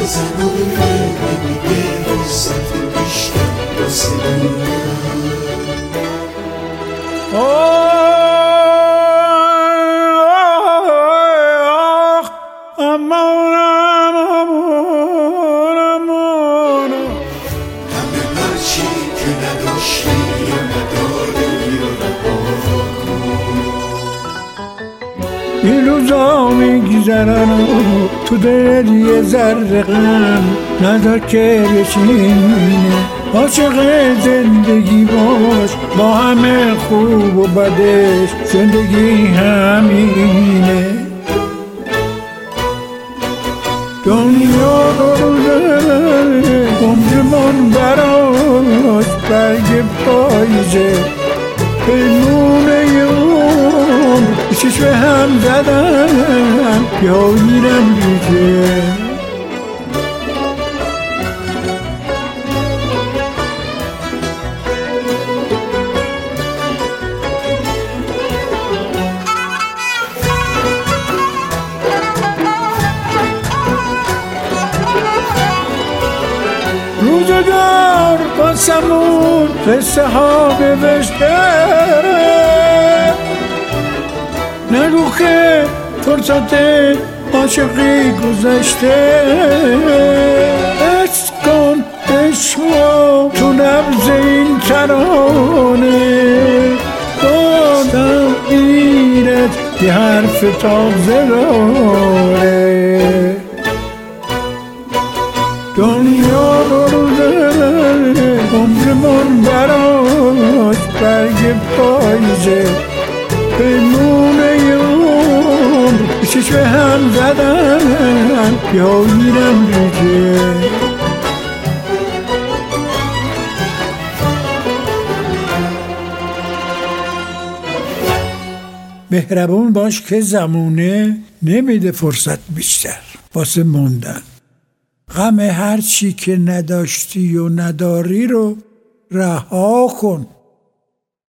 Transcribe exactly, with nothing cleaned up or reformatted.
زمانه نمیده فرصت بیشتر واسه آه امان امان امان همه هرچی که نداشتی یا نداری یا رها کن. این روزا میگذرن و تو دلت یه ذره غم نذار که بشینه. عاشق زندگی باش با همه خوب و بدش، زندگی همینه. دنیا روزه عمرمون براش برگ پاییزه، پیمونه یون پیشش به هم زدم یا میرم ریزه. روزگار باسمون قصه ها بوشته، نگو که فرصت عاشقی گذشته. عشق کن عشقا تو نبض این ترانه، دادم ایرت یه حرف تازه داره. دنیا روزه عمرمون براش برگ پاییزه، پیمونه یون پیشش به هم زدم یا میرم ریزه. مهربون باش که زمونه نمیده فرصت بیشتر واسه موندن. غم هر چی که نداشتی و نداری رو رها کن.